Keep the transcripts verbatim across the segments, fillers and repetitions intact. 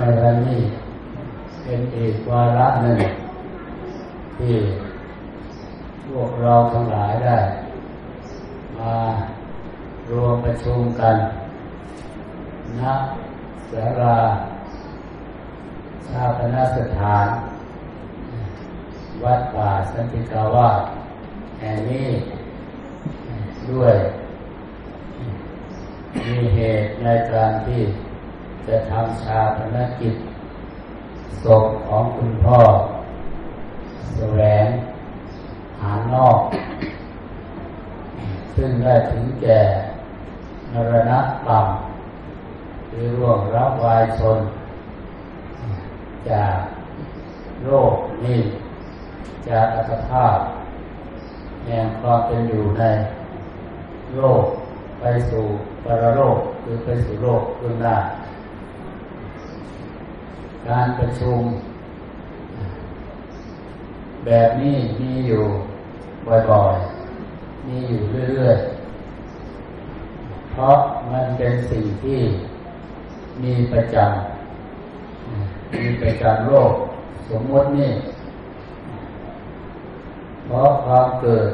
วันนี้เป็นอีกวาระหนึ่งที่พวกเราทั้งหลายได้มารวมประชุมกันณศาลาชาปนสถานวัดป่าสันติกาวาสแห่งนี้ด้วยมีเหตุในการที่จะทำชาปนกิจศพของคุณพ่อแสวงหานอกซึ่งได้ถึงแก่มรณะกรรมหรือร่วงรับวายชนจากโรคนี้จากอัตภาพแห่งความเป็นอยู่ในโลกไปสู่ปรโลกหรือไปสู่โลกเบื้องหน้าการประชุมแบบนี้มีอยู่บ่อยๆมีอยู่เรื่อยๆเพราะมันเป็นสิ่งที่มีประจำมีประจำโลกสมมตินี่เพราะความเกิด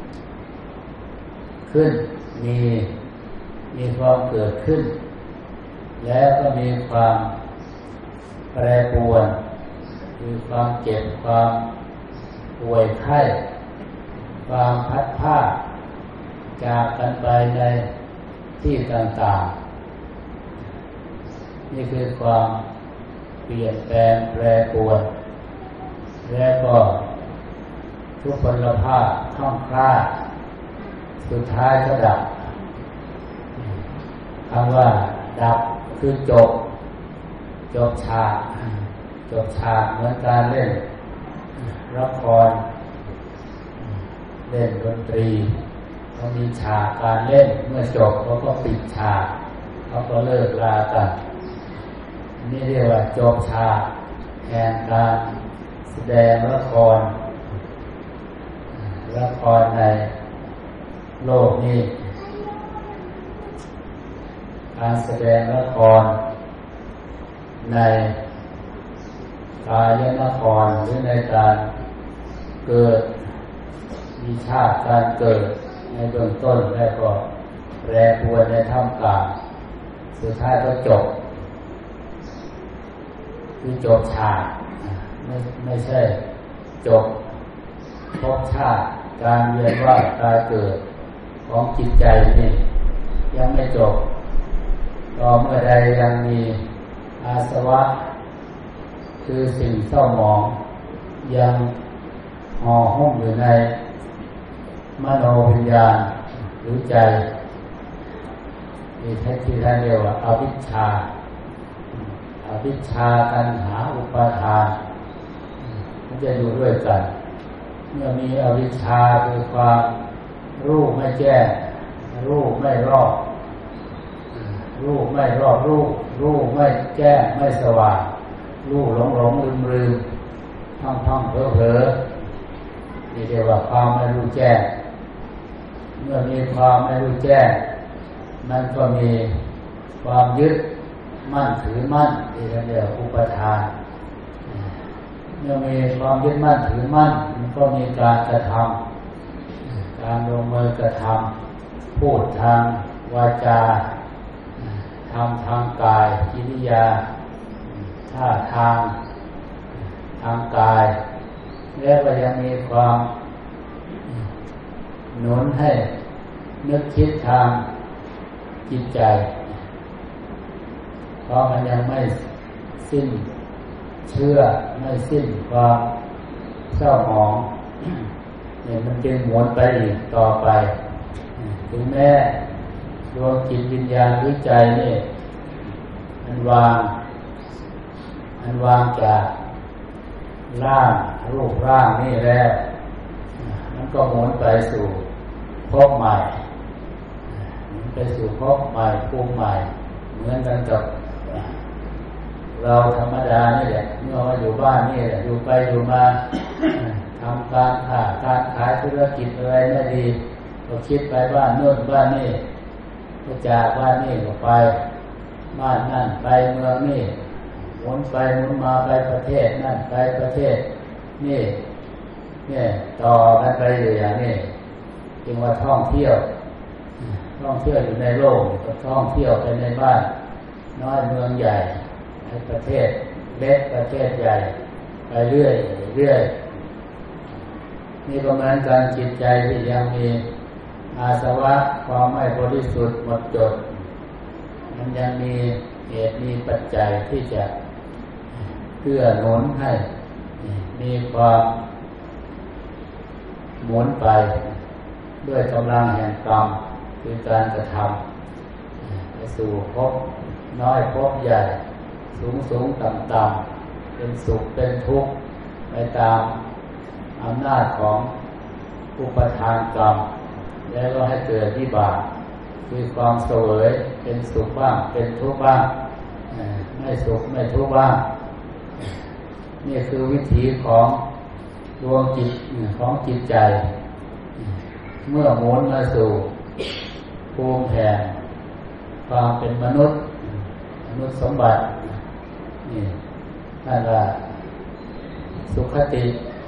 ขึ้นมีมีความเกิดขึ้นแล้วก็มีความแปรปรวนคือความเจ็บความป่วยไข้ความพัดพรากจากกันไปในที่ต่างๆนี่คือความเปลี่ยนแปลงแปรปรวนและก็ทุกพลภาพคล่องคล้าสุดท้ายก็ดับคำว่าดับคือจบจบฉากจบฉากเหมือนการเล่นละครเล่นดนตรีเขามีฉากการเล่นเมื่อจบเขาก็ปิดฉากเขาก็เลิกลากันนี่เรียกว่าจบฉากแห่งการแสดงละครละครในโลกนี้การแสดงละครในกายนครหรือในการเกิดมีชาติการเกิดในเบื้องต้นแล้วก็แปรปรวนในท่ามกลางสุดท้ายก็จบคือจบฉากไม่ไม่ใช่จบภพชาติการเวียนว่ายตายเกิดของจิตใจนี่ยังไม่จบต่อเมื่อใดยังมีอาสวะคือสิ่งเศร้าหมองยังห่อหุ้มอยู่ในมโนวิญญาณหรือใจนี่แท้ที่ท่านเรียกว่าอวิชชาอวิชชาตัณหาอุปาทานมันจะอยู่ด้วยกันเมื่อมีอวิชชาคือความรู้ไม่แจ้งรู้ไม่รอบรู้ไม่รอบรู้รู้ไม่แจ้งไม่สว่างรู้หลงหลงลืมลืมท่องท่องเผลอเผลอนี่เรียกว่าความไม่รู้แจ้งเมื่อมีความไม่รู้แจ้งมันก็มีความยึดมั่นถือมั่นที่เรียกอุปทานเมื่อมีความยึดมั่นถือมั่นมันก็มีการกระทำการลงมือกระทำพูดทางวาจาทำทางกายกิริยาท่าทางทางกายแล้วก็ยังมีความหนุนให้นึกคิดทางจิตใจเพราะมันยังไม่สิ้นเชื่อไม่สิ้นความเศร้าหมองเนี่ยมันจึงหมุนไปอีกต่อไปถึงแม้ดวงจิตวิญญาณหรือใจนี่มันวางมันวางจากร่างรูปร่างนี่แล้วมันก็หมุนไปสู่ภพใหม่ไปสู่ภพใหม่ภูมิใหม่เหมือนกันกับเราธรรมดานี่แหละเมื่อมาอยู่บ้านนี่แหละอยู่ไปอยู่มาทำการค้าการขายธุรกิจอะไรไม่ดีก็คิดไปบ้านโน่นบ้านนี่ก็จากบ้านนี่ก็ไปบ้านนั่นไปเมืองนี่หมุนไปหมุนมาไปประเทศนั่นไปประเทศนี่เนี่ยต่อกันไปอยู่อย่างนี้จึงว่าท่องเที่ยวท่องเที่ยวอยู่ในโลกก็ท่องเที่ยวไปในบ้านน้อยเมืองใหญ่ในประเทศเล็กประเทศใหญ่ไปเรื่อยเรื่อยนี่ก็เหมือนกันจิตใจที่ยังมีอาสวะความไม่บริสุทธิ์หมดจดมันยังมีเหตุมีปัจจัยที่จะเกื้อหนุนให้มีความหมุนไปด้วยกำลังแห่งกรรมคือการกระทำไปสู่ภพน้อยภพใหญ่สูงสูงต่ำต่ำเป็นสุขเป็นทุกข์ไปตามอำนาจของอุปทานกรรมแล้วก็ให้เกิดวิบากคือความเสวยเป็นสุขบ้างเป็นทุกข์บ้างไม่สุขไม่ทุกข์บ้างนี่คือวิถีของดวงจิตของจิตใจเมื่อหมุนมาสู่ภูมิแห่งความเป็นมนุษย์มนุษย์สมบัตินี่นั่นว่าสุขติ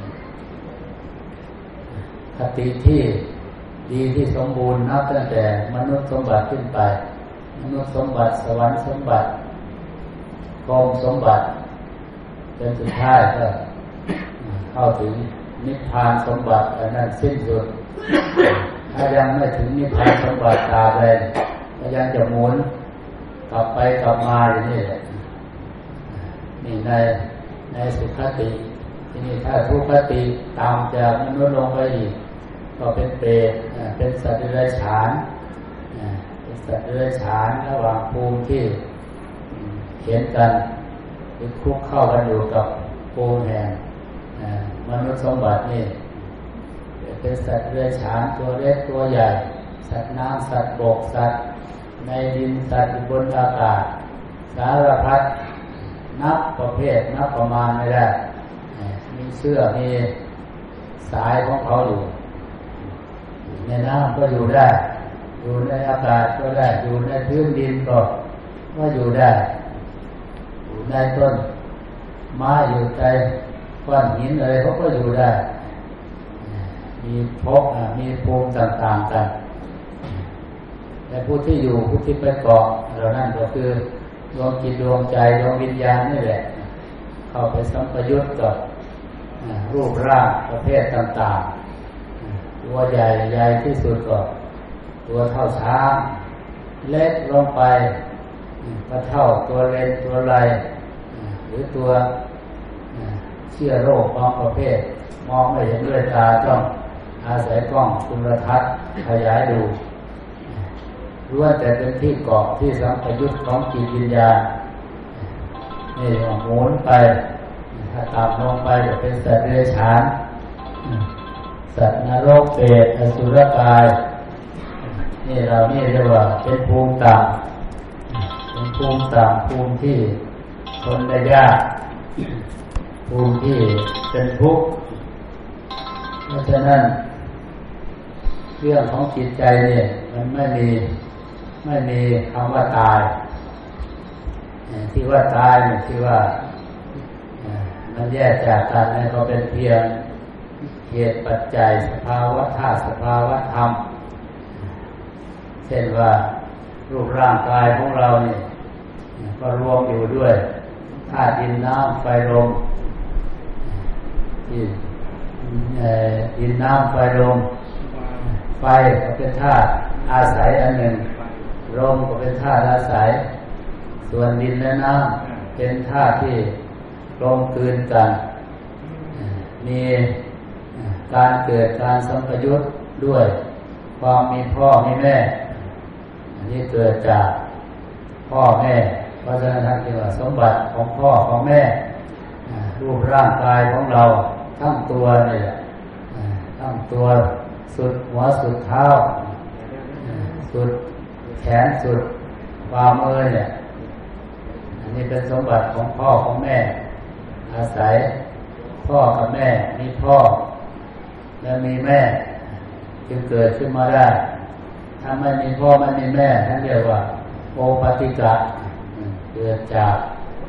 คติที่ดีที่สมบูรณ์นับตั้งแต่มนุษย์สมบัติขึ้นไปมนุษย์สมบัติสวรรค์สมบัติกองสมบัติจนสุดท้ายก็เข้าถึงนิพพานสมบัติอันนั้นสิ้นสุดถ้ายังไม่ถึงนิพพานสมบัติตาแดงก็ยังจะหมุนกลับไปกลับมาอย่างนี้แหละนี่ในในสุขติทีนี้ถ้าทุกขติตามจากมนุษย์ลงไปอีกก็เป็นเปรตเป็นสัตว์เดรัจฉานเป็นสัตว์เดรัจฉานระหว่างภูมิที่เห็นกันคือคุกเข้ากันอยู่กับภูมิแห่งมนุษย์สมบัตินี่เป็นสัตว์เดรัจฉานตัวเล็กตัวใหญ่สัตว์น้ำสัตว์บกสัตว์ในดินสัตว์บนอากาศสารพัดนับประเภทนับประมาณไม่ได้มีเสื้อมีสายของเขาอยู่ในน้ำก็อยู่ได้อยู่ในอากาศก็ได้อยู่ในพื้นดินก็ก็อยู่ได้อยู่ในต้นไม้อยู่ในก้อนหินอะไรเขาก็อยู่ได้มีภพมีภูมิต่างๆกันแต่ผู้ที่อยู่ผู้ที่ไปเกาะเหล่านั้นก็คือดวงจิตดวงใจดวงวิญญาณนี่แหละเข้าไปสัมปยุตกับรูปร่างประเภทต่างๆตัวใหญ่ใหญ่ที่สุดก็ตัวเท่าช้างเล็กลงไปก็เท่าตัวเลนตัวไรหรือตัวเชื้อโรคบางประเภทมองไม่เห็นด้วยตาต้องอาศัยกล้องจุลทรรศน์ขยายดูรู้ว่าแต่เป็นที่เกาะที่สัมปยุตของจิตวิญญาณนี่หมุนไปถ้าตามลงไปจะเป็นสัตว์เดรัจฉานสัตว์นรกเปรตอสุรกายนี่เรานี่เรียกว่าเป็นภูมิต่ำเป็นภูมิต่ำภูมิที่ทนได้ยากภูมิที่เป็นทุกข์เพราะฉะนั้นเรื่องของจิตใจเนี่ยมันไม่มีไม่มีคำว่าตายที่ว่าตายเนี่ยที่ว่ามันแยกจากกันเนี่ยก็เป็นเพียงเหตุปัจจัยสภาวะธาตุสภาวะธรรมเช่นว่ารูปร่างกายของเราเนี่ยก็รวมอยู่ด้วยธาตุดินน้ำไฟลมที่ดินน้ำไฟลมไฟก็เป็นธาตุอาศัยอันหนึ่งลมก็เป็นธาตุอาศัยส่วนดินและน้ำเป็นธาตุที่กลมกลืนกันมีการเกิดการสัมปยุตด้วยความมีพ่อมีแม่อันนี้เกิดจากพ่อแม่เพราะฉะนั้นท่านเรียกว่าสมบัติของพ่อของแม่รูปร่างกายของเราทั้งตัวนี่แหละทั้งตัวสุดหัวสุดเท้าสุดแขนสุดฝ่ามือเนี่ยอันนี้เป็นสมบัติของพ่อของแม่อาศัยพ่อกับแม่มีพ่อและมีแม่จึงเกิดขึ้นมาได้ถ้าไม่มีพ่อไม่มีแม่ท่านเรียกว่าโอปติกะเกิดจาก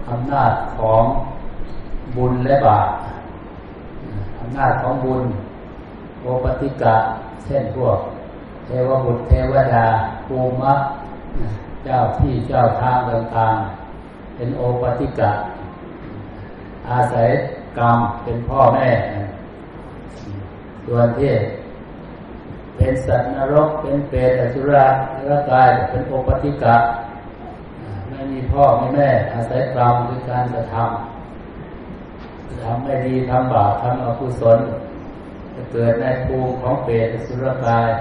อำนาจของบุญและบาปอำนาจของบุญโอปติกะเช่นพวกเทวบุตรเทวดาภูมะเจ้าที่เจ้าทางต่างๆเป็นโอปติกะอาศัยกรรมเป็นพ่อแม่ส่วนที่เป็นสัตว์นรกเป็นเปรตอสุรกายเป็นโอปติกะไม่มีพ่อไม่แม่อาศัยกรรมคือการกระทำทำไม่ดีทำบาปทำอกุศลจะเกิดในภูมิของเปรตอสุรกาย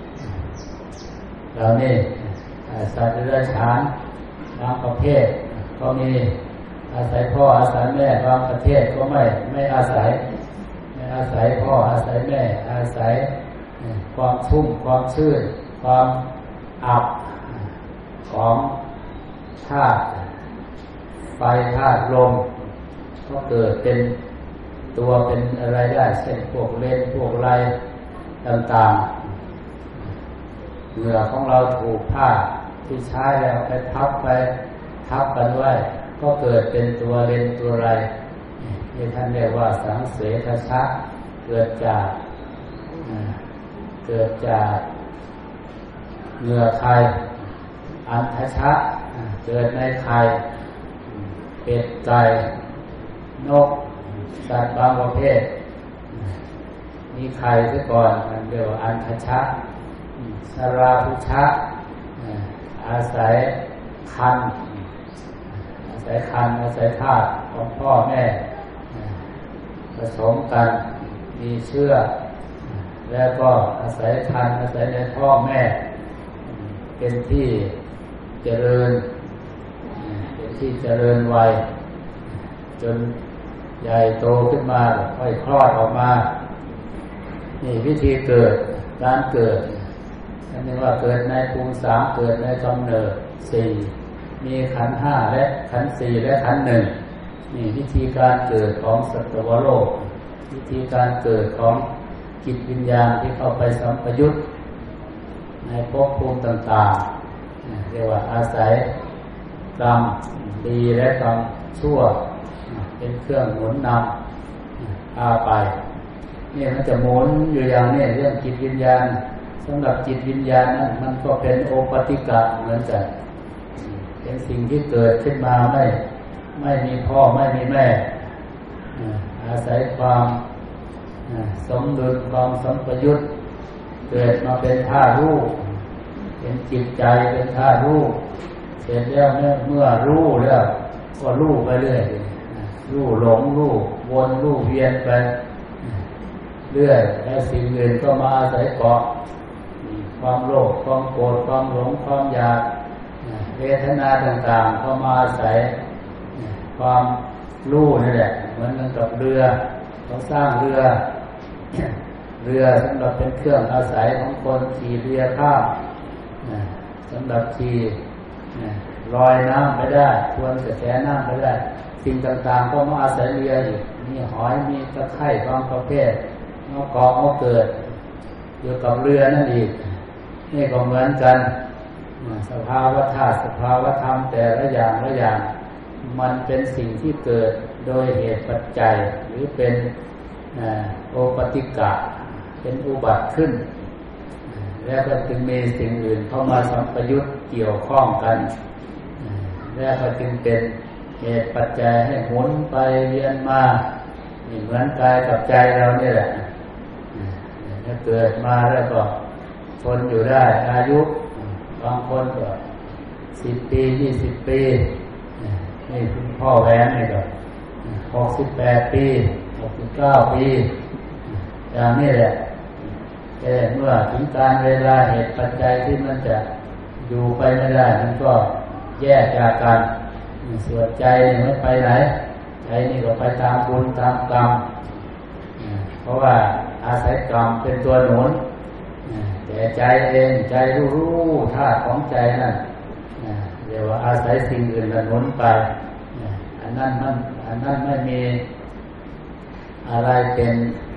เหล่านี้สัตว์เดรัจฉานบางประเภทก็มีอาศัยพ่ออาศัยแม่บางประเทศก็ไม่ไม่อาศัยไม่อาศัยพ่ออาศัยแม่อาศัยความชุ่มความชื้นความอับของธาตุไฟธาตุลมก็เกิดเป็นตัวเป็นอะไรได้เช่นพวกเลนพวกไรต่างๆเหงื่อของเราถูกผ้าที่ใช้แล้วไปทับไปทับกันไว้ก็เกิดเป็นตัวเลนตัวไรที่ท่านเรียกว่าสังเสทชะเกิดจากเกิดจากเหงื่อไข่อันทชะเกิดในไข่เป็ดไก่นกสัตว์บางประเภทมีไข่ซะก่อนมันเรียกว่าอันทชะสราภุชะอาศัยคันอาศัยคันอาศัยธาตุของพ่อแม่ผสมกันมีเชื้อแล้วก็อาศัยคันอาศัยในพ่อแม่เป็นที่เจริญเป็นที่เจริญวัยจนใหญ่โตขึ้นมาค่อยคลอดออกมานี่วิธีเกิดการเกิดอันนี้ว่าเกิดในภูมิสามเกิดในกำเนิดสี่มีขันธ์ห้าและขันธ์สี่และขันธ์หนึ่งนี่วิธีการเกิดของสัตวโลกวิธีการเกิดของจิตวิญญาณที่เข้าไปสัมปยุตในภพภูมิต่างๆเรียกว่าอาศัยกรรมดีและกรรมชั่วเป็นเครื่องหมุนนำพาไปนี่มันจะหมุนอยู่อย่างนี้เรื่องจิตวิญญาณสำหรับจิตวิญญาณนั้นมันก็เป็นโอปติกะเหมือนกันเป็นสิ่งที่เกิดขึ้นมาไม่ไม่มีพ่อไม่มีแม่อาศัยความสมดุลความสัมปยุตเกิดมาเป็นธาตุรู้เป็นจิตใจเป็นธาตุรู้เสร็จแล้วเมื่อเมื่อรู้แล้วก็รู้ไปเรื่อยรู้หลงรู้วนรู้เวียนไปเรื่อยแล้วสิ่งอื่นก็มาอาศัยเกาะความโลภความโกรธความหลงความอยากเวทนาต่างๆก็มาอาศัยความรู้นี่แหละเหมือนกับเรือเขาสร้างเรือเรือสำหรับเป็นเครื่องอาศัยของคนขี่เรือข้ามสำหรับขี่ลอยน้ำไปได้ทวนกระแสน้ำไปได้สิ่งต่างๆก็มาอาศัยเรืออยู่มีหอยมีตะไคร่บางประเภทมาเกาะมาเกิดอยู่กับเรือนั่นอีกนี่ก็เหมือนกันสภาวะธาตุสภาวะธรรมแต่ละอย่างละอย่างมันเป็นสิ่งที่เกิดโดยเหตุปัจจัยหรือเป็นโอปติกะเป็นอุบัติขึ้นแล้วก็จึงมีสิ่งอื่นเข้ามาสัมปยุตเกี่ยวข้องกันแล้วก็จึงเป็นเหตุปัจจัยให้หมุนไปเวียนมาเหมือนกายกับใจเราเนี่ยแหละถ้าเกิดมาแล้วก็ทนอยู่ได้อายุบางคนก็สิบปียี่สิบปีนี่คุณพ่อแหวนนี่ก็หกสิบแปดปีหกสิบเก้าปีอย่างนี้แหละแต่เมื่อถึงการเวลาเหตุปัจจัยที่มันจะอยู่ไปไม่ได้มันก็แยกจากกันส่วนใจนี่ไม่ไปไหนใจนี่ก็ไปตามบุญตามกรรมเพราะว่าอาศัยกรรมเป็นตัวหนุนแต่ใจเองใจรู้รู้ธาตุของใจนั่นเรียกว่าอาศัยสิ่งอื่นหนุนไปอันนั้นมันอันนั้นไม่มีอะไรเป็น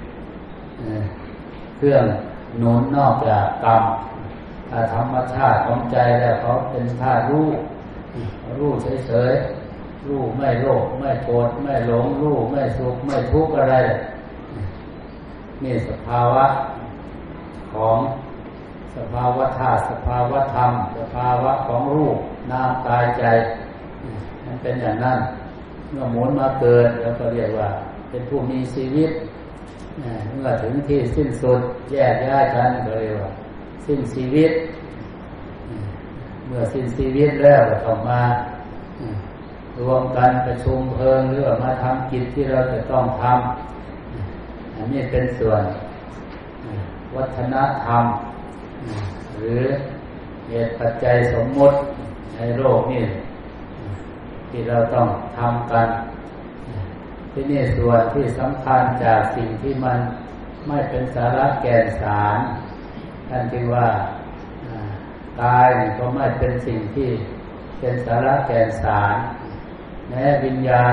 เครื่องหนุนนอกจากกรรมถ้าธรรมชาติของใจแล้วเขาเป็นธาตุรู้รู้เฉยๆรู้ไม่โลภไม่โกรธไม่หลงรู้ไม่สุขไม่ทุกข์อะไรนี่สภาวะของสภาวะธาตุสภาวะธรรมสภาวะของรูปนามกายใจมันเป็นอย่างนั้นเมื่อหมุนมาเกิดแล้วก็เรียกว่าเป็นผู้มีชีวิตเมื่อถึงที่สิ้นสุดแยกย้ายกันก็เรียกว่าสิ้นชีวิตเมื่อสิ้นชีวิตแล้วก็ต้องมารวมกันประชุมเพลิงหรือมาทำกิจที่เราจะต้องทำอันนี้เป็นส่วนวัฒนธรรมหรือเหตุปัจจัยสมมุติในโลกนี่ที่เราต้องทำกันที่นี่ส่วนที่สำคัญจากสิ่งที่มันไม่เป็นสาระแก่นสารท่านจึงว่ากายก็ไม่เป็นสิ่งที่เป็นสาระแก่นสารแม้วิญญาณ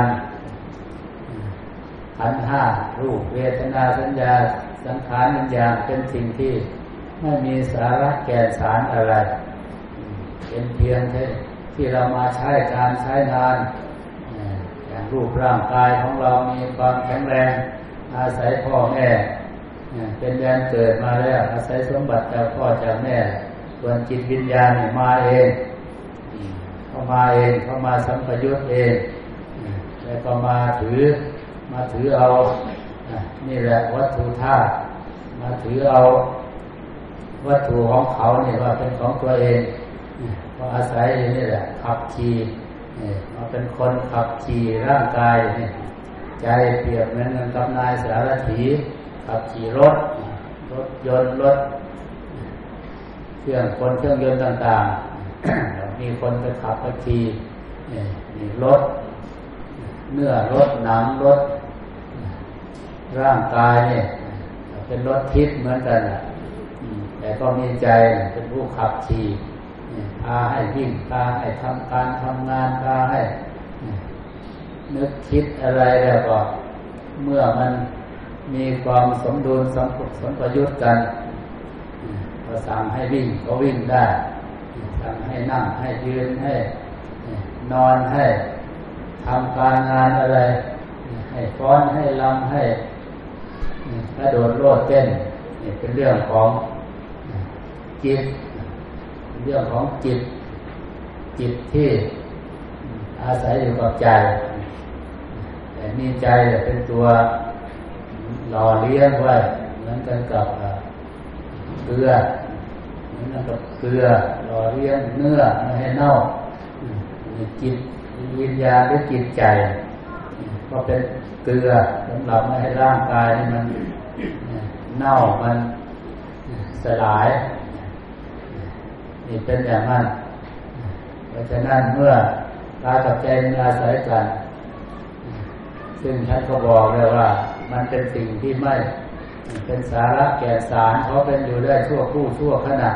ขันธ์ห้ารูปเวทนาสัญญาสังขารวิญญาณเป็นสิ่งที่ไม่มีสาระแก่นสารอะไรเป็นเพียงแค่ที่เรามาใช้การใช้งานอย่างรูปร่างกายของเรามีความแข็งแรงอาศัยพ่อแม่เป็นแดนเกิดมาแล้วอาศัยสมบัติจากพ่อจากแม่ส่วนจิตวิญญาณมาเองเข้ามาเองเข้ามาสัมปยุตเองแล้วก็มาถือมาถือเอานี่แหละวัตถุธาตุมาถือเอาวัตถุของเขาเนี่ยว่าเป็นของตัวเองก็อาศัยนี่แหละขับขี่มาเป็นคนขับขี่ร่างกายนี่ใจเปรียบเหมือนกับนายสารถีขับขี่รถรถยนต์รถเครื่องคนเครื่องยนต์ต่างๆมีคนไปขับไปขี่นี่รถเนื้อรถหนังรถร่างกายเนี่ยเป็นรถทิพย์เหมือนกันแต่ก็มีใจเป็นผู้ขับขี่พาให้วิ่งพาให้ทำการทำงานพาให้นึกคิดอะไรแล้วก็เมื่อมันมีความสมดุลสมสมประยุทธ์กันก็สั่งให้วิ่งก็วิ่งได้สั่งให้นั่งให้ยืนให้นอนให้ทำการงานอะไรให้ฟ้อนให้รำให้กระโดดโลดเต้นนี่เป็นเรื่องของจิตเรื่องของจิตจิตที่อาศัยอยู่กับใจแต่มีใจเป็นตัวหล่อเลี้ยงไว้เหมือนกันกับเกลือเหมือนกันกับเกลือหล่อเลี้ยงเนื้อไม่ให้เน่าจิตวิญญาณหรือจิตใจก็เป็นเกลือสำหรับไม่ให้ร่างกายมันเน่ามันสลายนี่เป็นอย่างนั้นเพราะฉะนั้นเมื่อกายกับใจมันอาศัยกันซึ่งท่านก็บอกเลยว่ามันเป็นสิ่งที่ไม่เป็นสาระแก่นสารเพราะเป็นอยู่ได้ชั่วครู่ชั่วขณะ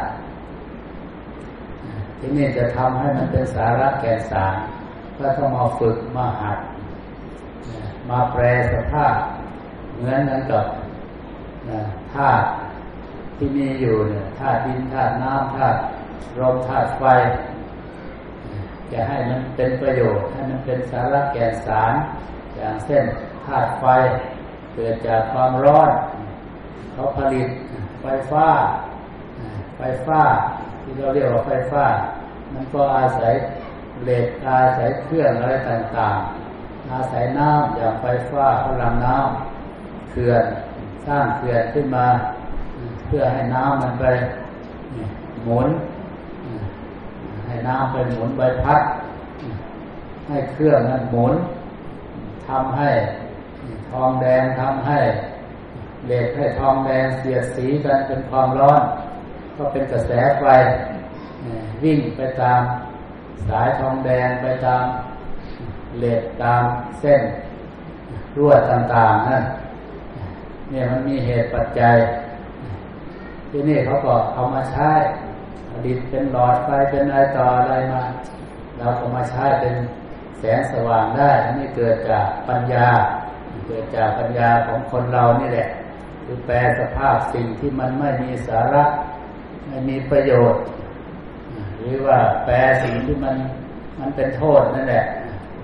ที่นี่จะทำให้มันเป็นสาระแก่นสารก็ต้องมาฝึกมาหัดมาแปลสภาพเหมือนกันกับธาตุที่มีอยู่เนี่ยธาตุดินธาตุน้ำธาตุลมธาตุไฟจะให้มันเป็นประโยชน์ให้มันเป็นสาระแก่นสารอย่างเช่นธาตุไฟเกิดจากความร้อนเขาผลิตไฟฟ้าไฟฟ้าที่เราเรียกว่าไฟฟ้ามันก็อาศัยเหล็กอาศัยเครื่องอะไรต่างๆอาศัยน้ำอย่างไฟฟ้าพลังน้ำเขื่อนสร้างเขื่อนขึ้นมาเพื่อให้น้ำมันไปหมุนให้น้ำไปหมุนใบพัดให้เครื่องมันหมุนทำให้ทองแดงทำให้เหล็กให้ทองแดงเสียดสีกันเป็นความร้อนก็เป็นกระแสไฟวิ่งไปตามสายทองแดงไปตามเหล็กตามเส้นรั่วต่างๆนั่นเนี่ยมันมีเหตุปัจจัยที่นี่เขาก็เอามาใช้ผลิตเป็นหลอดไฟเป็นอะไรต่ออะไรมาเราก็มาใช้เป็นแสงสว่างได้นี่เกิดจากปัญญาเกิดจากปัญญาของคนเรานี่แหละคือแปลสภาพสิ่งที่มันไม่มีสาระไม่มีประโยชน์หรือว่าแปลสิ่งที่มันมันเป็นโทษนั่นแหละม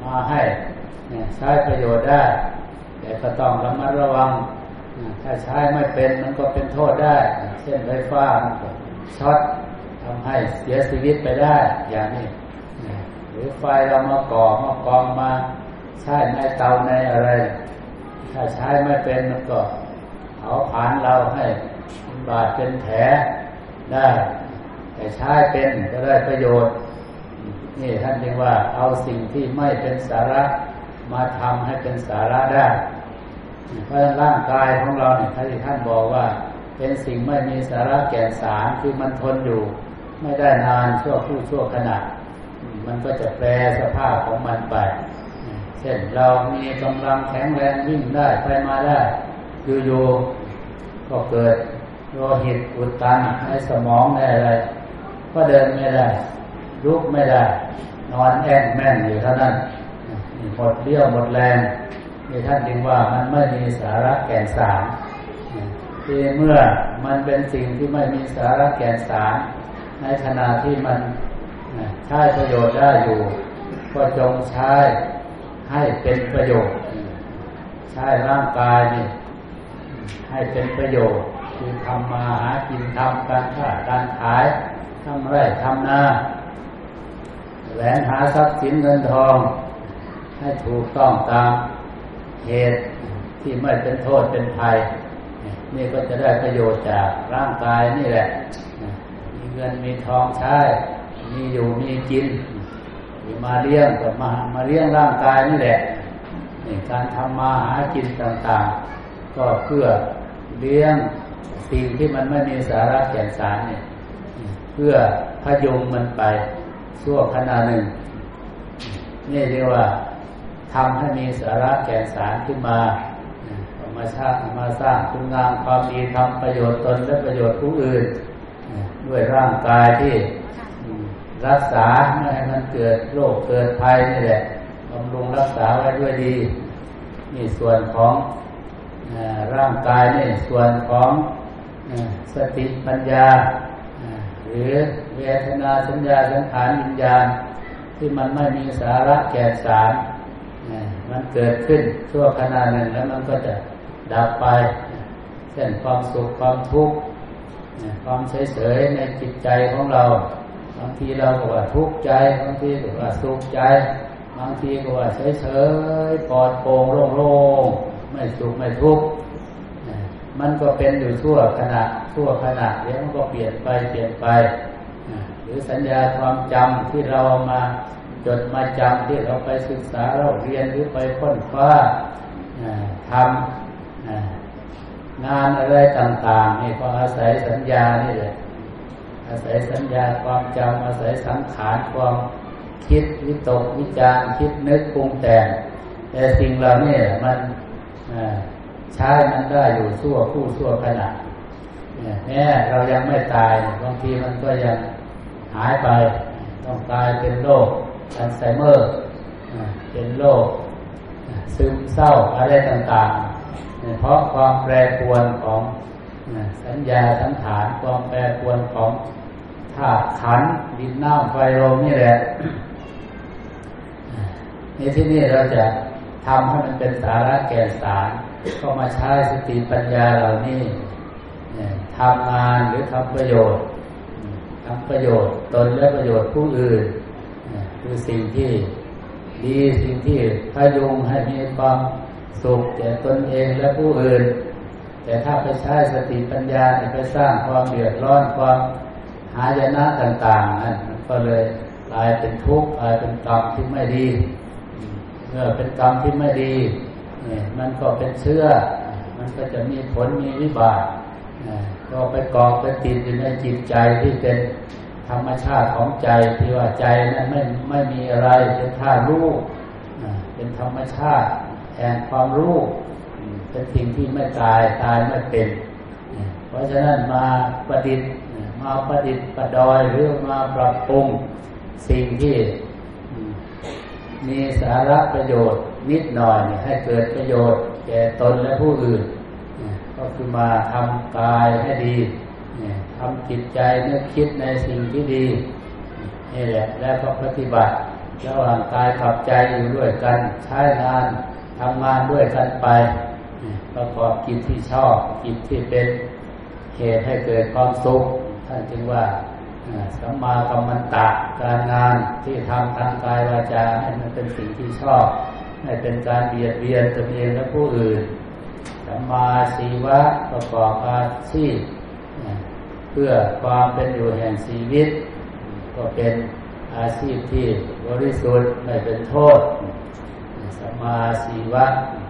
มาให้ใช้ประโยชน์ได้แต่ก็ต้องระมัดระวังถ้าใช้ไม่เป็นมันก็เป็นโทษได้เช่นไฟฟ้าช็อตทำให้เสียชีวิตไปได้อย่างนี้หรือไฟเรามาก่อมากองมาใช้ในเตาในอะไรถ้าใช้ไม่เป็นมันก็เผาผลาญเราให้บาดเป็นแผลได้แต่ใช้เป็นก็ได้ประโยชน์นี่ท่านเรียกว่าเอาสิ่งที่ไม่เป็นสาระมาทำให้เป็นสาระได้เพราะร่างกายของเราเนี่ยที่ท่านบอกว่าเป็นสิ่งไม่มีสาระแก่นสารคือมันทนอยู่ไม่ได้นานชั่วครู่ชั่วขณะมันก็จะแปรสภาพของมันไปเช่นเรามีกำลังแข็งแรงวิ่งได้ไปมาได้อยู่ๆก็เกิดโลหิตอุดตันในสมองในอะไรก็เดินไม่ได้ลุกไม่ได้นอนแอ่นแม่นอยู่เท่านั้นหมดเรี่ยวหมดแรงนี่ท่านจึงว่ามันไม่มีสาระแก่นสารที่เมื่อมันเป็นสิ่งที่ไม่มีสาระแก่นสารในขณะที่มันใช้ประโยชน์ได้อยู่ก็จงใช้ให้เป็นประโยชน์ใช้ร่างกายนี่ให้เป็นประโยชน์คือทำมาหากินทำการค้าการขายทำไร่ทำนาแสวงหาทรัพย์สินเงินทองให้ถูกต้องตามเหตุที่ไม่เป็นโทษเป็นภัยนี่ก็จะได้ประโยชน์จากร่างกายนี่แหละมีเงินมีทองใช้มีอยู่มีกินมีมาเลี้ยงกับมามาเลี้ยงร่างกายนี่แหละนี่การทำมาหากินต่างๆก็เพื่อเลี้ยงสิ่งที่มันไม่มีสาระแก่นสารเนี่ยเพื่อพยุงมันไปชั่วขณะหนึ่งนี่เรียกว่าทำให้มีสาระแก่นสารขึ้นมามาสร้างมาสร้างคุณงามความดีทำประโยชน์ตนและประโยชน์ผู้อื่นด้วยร่างกายที่รักษาไม่ให้มันเกิดโรคเกิดภัยนี่แหละบำรุงรักษาไว้ด้วยดีนี่ส่วนของร่างกายนี่ส่วนของสติปัญญาหรือเวทนาสัญญาสังขารวิญญาณที่มันไม่มีสาระแก่นสารมันเกิดขึ้นชั่วขณะหนึ่งแล้วมันก็จะดับไปเช่นความสุขความทุกข์ความเฉยๆในจิตใจของเราบางทีเราก็ว่าทุกข์ใจบางทีก็ว่าสุขใจบางทีก็ว่าเฉยๆปลอดโปร่งโล่งๆไม่สุขไม่ทุกข์มันก็เป็นอยู่ชั่วขณะชั่วขณะเดี๋ยวมันก็เปลี่ยนไปเปลี่ยนไปหรือสัญญาความจำที่เรามาจดมาจำที่เราไปศึกษาเราเรียนหรือไปค้นคว้าทำงานอะไรต่างๆนี่ก็อาศัยสัญญานี่แหละอาศัยสัญญาความจำอาศัยสังขารความคิดวิตกวิจารคิดนึกปรุงแต่งแต่สิ่งเหล่านี้มันใช้มันได้อยู่ชั่วคู่ชั่วขณะแม้เรายังไม่ตายบางทีมันก็ยังหายไปต้องตายเป็นโรคอัลไซเมอร์เป็นโรคซึมเศร้าอะไรต่างๆเพราะความแปรปรวนของสัญญาสังขารความแปรปรวนของธาตุขันธ์ดินน้ำไฟลมนี่แหละในที่นี้เราจะทำให้มันเป็นสาระแก่นสารก็มาใช้สติปัญญาเหล่านี้ทำงานหรือทำประโยชน์ทำประโยชน์ตนและประโยชน์ผู้อื่นคือสิ่งที่ดีสิ่งที่พยุงให้มีความสุขแก่ตนเองและผู้อื่นแต่ถ้าไปใช้สติปัญญาไปสร้างความเดือดร้อนความหายนะต่างๆนั่นมันก็เลยกลายเป็นทุกข์กลายเป็นกรรมที่ไม่ดีเมื่อเป็นกรรมที่ไม่ดีมันก็เป็นเชื้อมันก็จะมีผลมีวิบากก็ไปกอบไปติดอยู่ในจิตใจที่เป็นธรรมชาติของใจที่ว่าใจนั้นไม่ไม่มีอะไรเป็นธาตุรู้เป็นธรรมชาติแห่งความรู้เป็นสิ่งที่ไม่ตายตายไม่เป็นเพราะฉะนั้นมาประดิษฐ์มาประดิษฐ์ประดอยหรือมาปรับปรุงสิ่งที่มีสาระประโยชน์นิดหน่อยให้เกิดประโยชน์แก่ตนและผู้อื่นก็คือมาทำกายให้ดีทำจิตใจนึกคิดในสิ่งที่ดีนี่แหละแล้วก็ปฏิบัติระหว่างกายกับใจอยู่ด้วยกันใช้งานทำงานด้วยกันไปประกอบกิจที่ชอบกิจที่เป็นเหตุให้เกิดความสุขท่านจึงว่าสัมมากัมมันตะการงานที่ทำทางกายวาจาให้มันเป็นสิ่งที่ชอบให้เป็นการเบียดเบียนตนเองและผู้อื่นสัมมาชีวะประกอบอาชีพเพื่อความเป็นอยู่แห่งชีวิตก็เป็นอาชีพที่บริสุทธิ์ไม่เป็นโทษสัมมาชีวะ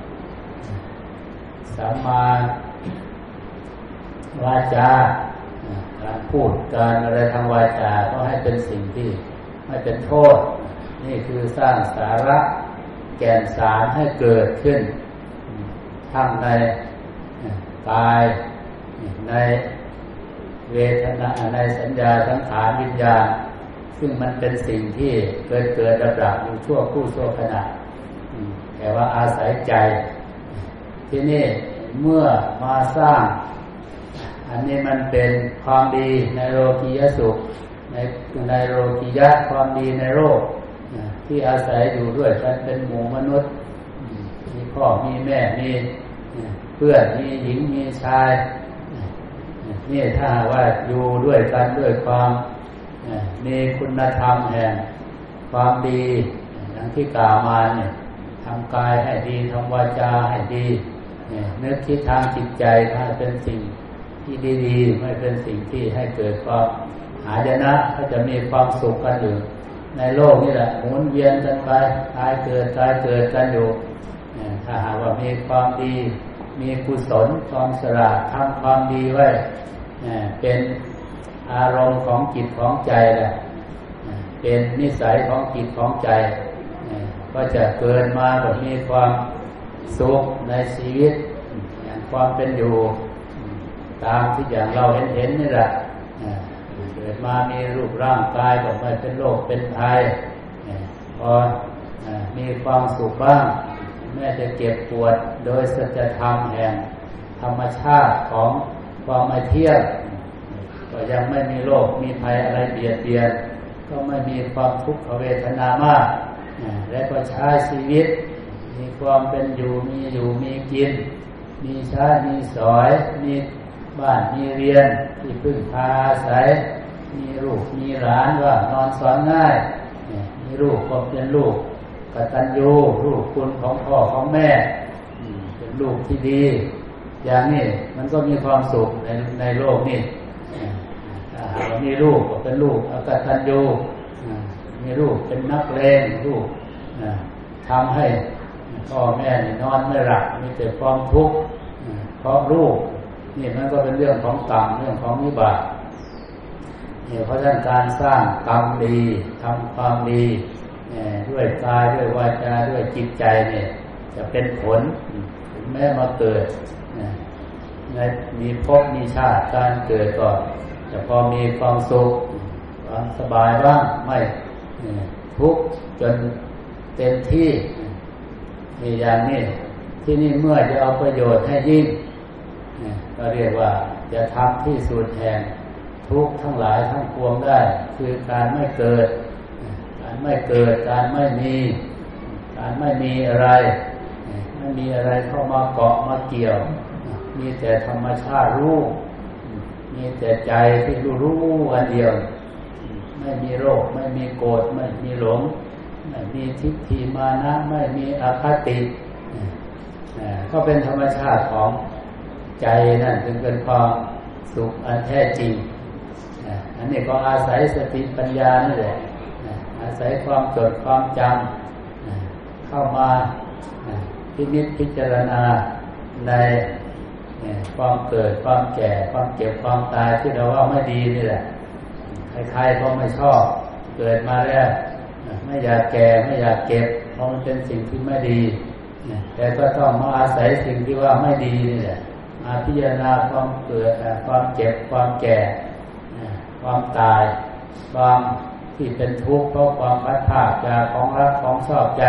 สัมมาวาจาการพูดการอะไรทางวาจาก็ให้เป็นสิ่งที่ไม่เป็นโทษนี่คือสร้างสาระแก่นสารให้เกิดขึ้นทั้งในกายในเวทนาในสัญญาสังขารวิญญาณซึ่งมันเป็นสิ่งที่เกิดเกิดดับดับอยู่ชั่วครู่ชั่วขณะแต่ว่าอาศัยใจที่นี่เมื่อมาสร้างอันนี้มันเป็นความดีในโลกียสุขในในโลกียะความดีในโลกที่อาศัยอยู่ด้วยกันเป็นหมู่มนุษย์มีพ่อมีแม่มีเพื่อนมีหญิงมีชายนี่ถ้าว่าอยู่ด้วยกันด้วยความมีคุณธรรมแห่งความดีอย่างที่กล่าวมาเนี่ยทำกายให้ดีทำวาจาให้ดีนึกคิดทางจิตใจถ้าเป็นสิ่งที่ดีๆไม่เป็นสิ่งที่ให้เกิดความหายนะก็จะมีความสุขกันอยู่ในโลกนี่แหละหมุนเวียนกันไปตายเกิดตายเกิดกันอยู่ถ้าหากว่ามีความดีมีกุศลความสละทำความดีไว้เป็นอารมณ์ของจิตของใจแหละเป็นนิสัยของจิตของใจก็จะเกิดมาแบบมีความสุขในชีวิตอย่างความเป็นอยู่ตามที่อย่างเราเห็นเห็นนี่แหละเกิดมามีรูปร่างกายแบบไม่เป็นโรคเป็นภัยพอมีความสุขบ้างแม้จะเจ็บปวดโดยสัจธรรมแห่งธรรมชาติของความไม่เที่ยงก็ยังไม่มีโรคมีภัยอะไรเบียดเบียนก็ไม่มีความทุกขเวทนามากและก็ใช้ชีวิตมีความเป็นอยู่มีอยู่มีกินมีใช้มีสอยมีบ้านมีเรียนที่พึ่งพาอาศัยมีลูกมีหลานว่านอนสอนง่ายมีลูกก็เป็นลูกกตัญญูลูกคุณของพ่อของแม่เป็นลูกที่ดีอย่างนี้มันก็มีความสุขในในโลกนี่ถ้าหากว่ามีลูกก็เป็นลูกอกตัญญูมีลูกเป็นนักเลงลูกทำให้พ่อแม่นอนไม่หลับมีแต่ความทุกข์เพราะลูกนี่มันก็เป็นเรื่องของกรรมเรื่องของวิบากเนี่ยเพราะฉะนั้นการสร้างกรรมดีทำความดีด้วยกายด้วยวาจาด้วยจิตใจเนี่ยจะเป็นผลถึงแม้มาเกิดในมีภพมีชาติการเกิดก็จะพอมีความสุขความสบายบ้างไม่ทุกข์จนเต็มที่นี่อย่างนี้ที่นี่เมื่อจะเอาประโยชน์ให้ยิ่งก็เรียกว่าจะทำที่สุดแห่งทุกข์ทั้งหลายทั้งปวงได้คือการไม่เกิดการไม่เกิดการไม่มีการไม่มีอะไรไม่มีอะไรเข้ามาเกาะมาเกี่ยวมีแต่ธรรมชาติรู้มีแต่ใจที่รู้รู้อันเดียวไม่มีโรคไม่มีโกรธไม่มีหลงไม่มีทิฏฐิมานะไม่มีอคติก็เป็นธรรมชาติของใจนั่นจึงเป็นความสุขอันแท้จริงอันนี้ก็อาศัยสติปัญญานี่แหละอาศัยความจดความจำเข้ามาพินิจพิจารณาในความเกิดความแก่ความเจ็บความตายที่เราว่าไม่ดีนี่แหละใครๆก็ไม่ชอบเกิดมาแล้วไม่อยากแก่ไม่อยากเก็บเพราะมันเป็นสิ่งที่ไม่ดีแต่ก็ต้องมาอาศัยสิ่งที่ว่าไม่ดีนี่แหละมาพิจารณาความเกิดความเจ็บความแก่ความตายความที่เป็นทุกข์เพราะความพัดพรากจากของรักของชอบใจ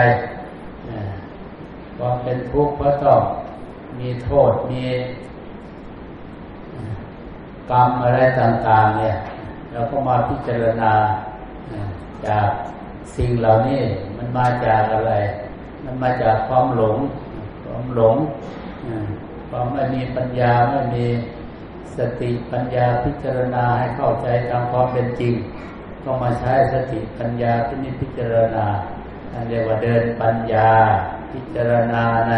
ความเป็นทุกข์เพราะต้องมีโทษมีกรรมอะไรต่างๆเนี่ยเราก็มาพิจารณาจากสิ่งเหล่านี้มันมาจากอะไรมันมาจากความหลงความหลงความไม่มีปัญญาไม่มีสติปัญญาพิจารณาให้เข้าใจตามความเป็นจริงก็มาใช้สติปัญญาพินิจพิจารณาอันเรียกว่าเดินปัญญาพิจารณาใน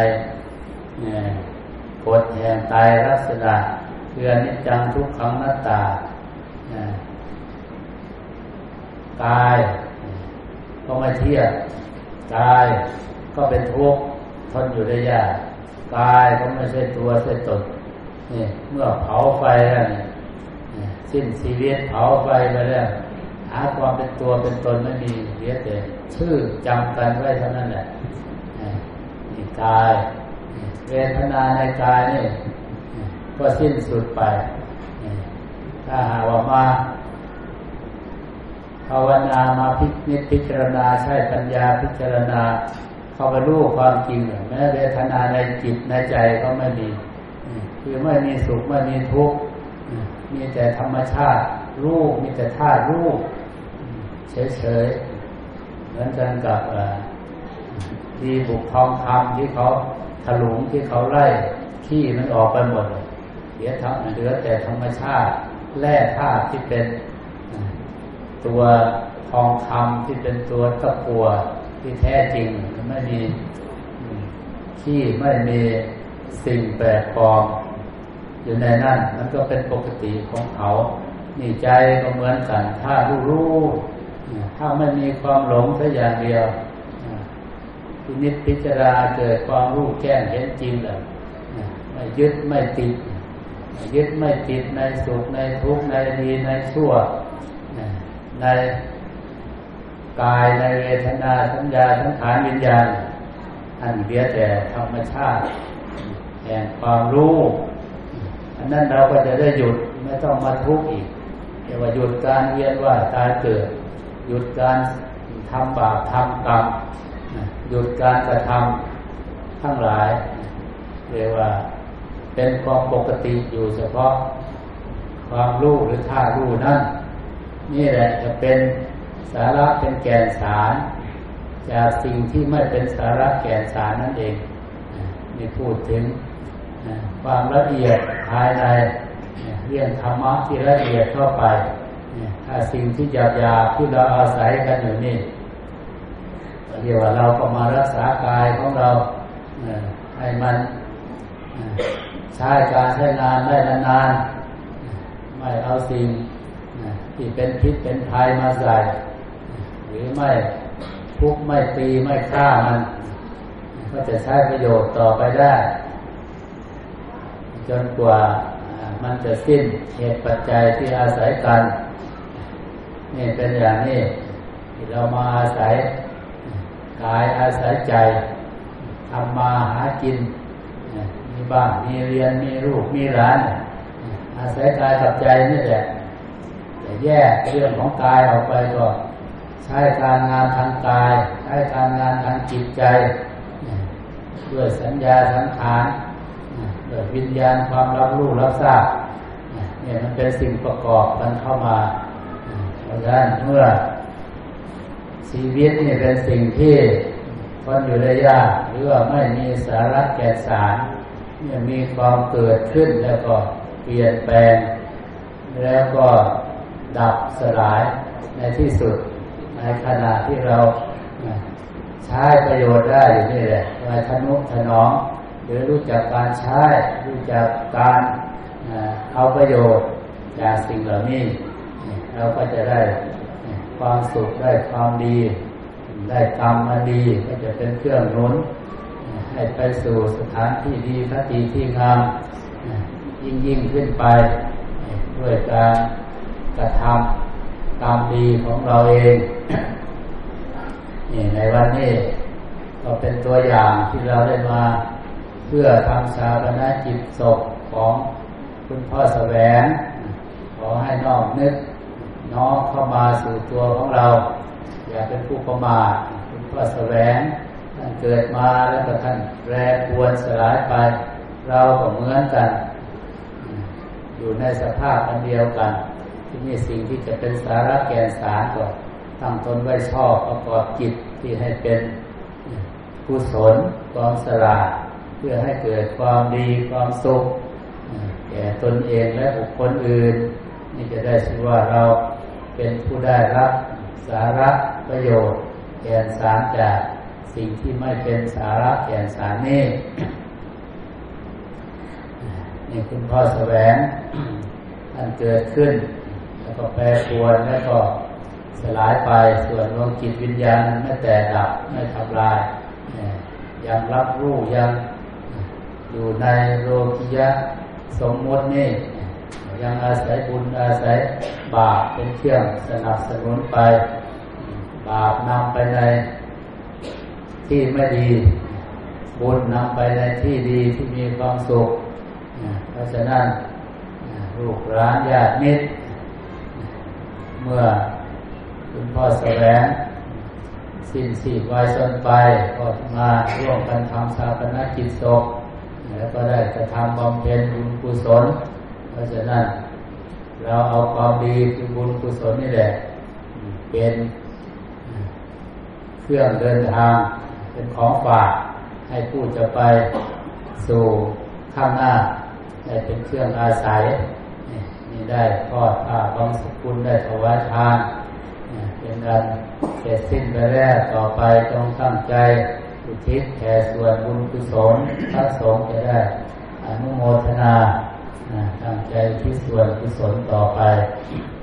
กฎแห่งไตรลักษณะคืออนิจจังทุกขังอนัตตากายก็ไม่เที่ยงกายก็เป็นทุกข์ทนอยู่ได้ยากกายก็ไม่ใช่ตัวใช่ตนนี่เมื่อเผาไฟแล้วนี่สิ้นชีวิตเผาไฟไปแล้วหาความเป็นตัวเป็นตนไม่มีเหลือแต่ชื่อจำกันไว้เท่านั้นแหละนี่กายเวทนาในกายนี่ก็สิ้นสุดไปถ้าหาว่ามาภาวนามาพิจิตพิจารณาใช้ปัญญาพิจารณาเข้าไปรู้ความจริงแม้เวทนาในจิตในใจก็ไม่มีคือไม่มีสุขไม่มีทุกข์มีแต่ธรรมชาติรูปมีแต่ธาตุรูปเฉยๆเหมือนกันกับดีบุกทองคำที่เขาถลุงที่เขาไล่ขี้มันออกไปหมดเหลือทั้งเหลือแต่ธรรมชาติแร่ธาตุที่เป็นตัวทองคำที่เป็นตัวตะกั่วที่แท้จริงมันไม่มีขี้ไม่มีสิ่งแปลกปลอมอยู่ในนั้นมันก็เป็นปกติของเขานี่ใจก็เหมือนกันถ้ารู้รู้ถ้าไม่มีความหลงแค่อย่างเดียวพินิจพิจารณาเกิดความรู้แจ้งเห็นจริงแล้วไม่ยึดไม่ติดไม่ยึดไม่ติดในสุขในทุกข์ในดีในชั่วในกายในเวทนาสัญญาสังขารวิญญาณอันเหลือแต่ธรรมชาติแห่งความรู้อันนั้นเราก็จะได้หยุดไม่ต้องมาทุกข์อีกเรียกว่าหยุดการเวียนว่ายตายเกิดหยุดการทำบาปทำกรรมหยุดการกระทำทั้งหลายเรียกว่าเป็นความปกติอยู่เฉพาะความรู้หรือท่ารู้นั่นนี่แหละจะเป็นสาระเป็นแก่นสารจากสิ่งที่ไม่เป็นสาระแก่นสารนั่นเองนี่พูดถึงความละเอียดภายในเรื่องธรรมะที่ละเอียดเข้าไปถ้าสิ่งที่หยาบๆที่เราอาศัยกันอยู่นี่เรียกว่าเราก็มารักษากายของเราให้มันใช้การใช้งานได้นานๆไม่เอาสิ่งที่เป็นพิษเป็นภัยมาใส่หรือไม่ทุบไม่ตีไม่ฆ่ามันก็จะใช้ประโยชน์ต่อไปได้จนกว่ามันจะสิ้นเหตุปัจจัยที่อาศัยกันนี่เป็นอย่างนี้ที่เรามาอาศัยกายอาศัยใจทำมาหากินมีบ้านมีเรียนมีลูกมีหลานอาศัยกายกับใจนี่แหละแต่แยกเรื่องของกายออกไปก็ใช้การงานทางกายใช้การงานทางจิตใจด้วยสัญญาสังขารด้วยวิญญาณความรับรู้รับทราบเนี่ยมันเป็นสิ่งประกอบกันเข้ามาเพราะฉะนั้นเมื่อชีวิตนี่เป็นสิ่งที่ทนอยู่ได้ยากหรือว่าไม่มีสาระแก่นสารเนี่ยมีความเกิดขึ้นแล้วก็เปลี่ยนแปลงแล้วก็ดับสลายในที่สุดในขณะที่เราใช้ประโยชน์ได้อยู่นี่แหละว่าทนุถนอมหรือรู้จักการใช้รู้จักการเอาประโยชน์จากสิ่งเหล่านี้เราก็จะได้ความสุขได้ความดีได้กรรมมาดีก็จะเป็นเครื่องหนุนให้ไปสู่สถานที่ดีคติที่งามยิ่งยิ่งขึ้นไปด้วยการกระทำกรรมดีของเราเองนี่ในวันนี้ก็เป็นตัวอย่างที่เราได้มาเพื่อทำชาปนกิจศพของคุณพ่อแสวงขอให้น้อมนึกน้อมเข้ามาสู่ตัวของเราอย่าเป็นผู้ประมาทคุณพ่อแสวงท่านเกิดมาแล้วก็ท่านแปรปรวนสลายไปเราก็เหมือนกันอยู่ในสภาพอันเดียวกันที่นี่สิ่งที่จะเป็นสาระแก่นสารก็ตั้งตนไว้ชอบประกอบจิตที่ให้เป็นกุศลความสละเพื่อให้เกิดความดีความสุขแก่ตนเองและบุคคลอื่นนี่จะได้ชื่อว่าเราเป็นผู้ได้รับสาระประโยชน์แก่นสารจากสิ่งที่ไม่เป็นสาระแก่นสารนี้นี่คุณพ่อแสวงท่านเกิดขึ้นแล้วก็แปรปรวนแล้วก็สลายไปส่วนดวงจิตวิญญาณไม่แตกดับไม่ทำลายยังรับรู้ยังอยู่ในโลกิยะสมมตินี่ยังอาศัยบุญอาศัยบาปเป็นเครื่องสนับสนุนไปบาปนำไปในที่ไม่ดีบุญนำไปในที่ดีที่มีความสุขเพราะฉะนั้นลูกหลานญาติมิตรเมื่อคุณพ่อแสวงสิ้นชีพวายชนไปก็มาร่วมกันทำชาปนกิจศพแล้วก็ได้กระทำบำเพ็ญบุญกุศลเพราะฉะนั้นเราเอาความดีคือบุญกุศลนี่แหละเป็นเครื่องเดินทางเป็นของฝากให้ผู้จะไปสู่ข้างหน้าได้เป็นเครื่องอาศัยนี่ได้ทอดผ้าบางสกุลได้ถวายทานเป็นการเสร็จสิ้นไปแล้วต่อไปต้องตั้งใจอุทิศแผ่ส่วนบุญกุศลพระสงฆ์จะได้อนุโมทนาตั้งใจอุทิศส่วนกุศลต่อไป